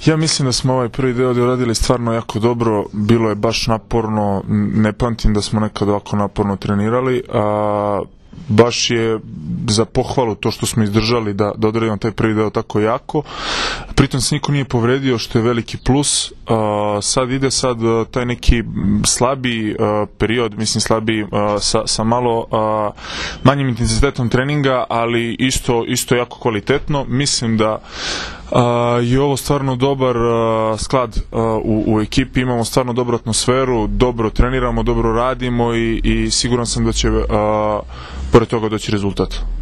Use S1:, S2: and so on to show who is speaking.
S1: Ja mislim da smo ovaj prvi deo odradili stvarno jako dobro, bilo je baš naporno, ne pamtim da smo nekad ovako naporno trenirali, baš je za pohvalu to što smo izdržali da odradimo taj prvi deo tako jako. Pritom se niko nije povredio, što je veliki plus. Sad ide taj neki slabiji period, mislim slabiji sa malo manjim intenzitetom treninga, ali isto jako kvalitetno. Mislim da je ovo stvarno dobar sklad u ekipi, imamo stvarno dobru atmosferu, dobro treniramo, dobro radimo i siguran sam da će pored toga doći rezultat.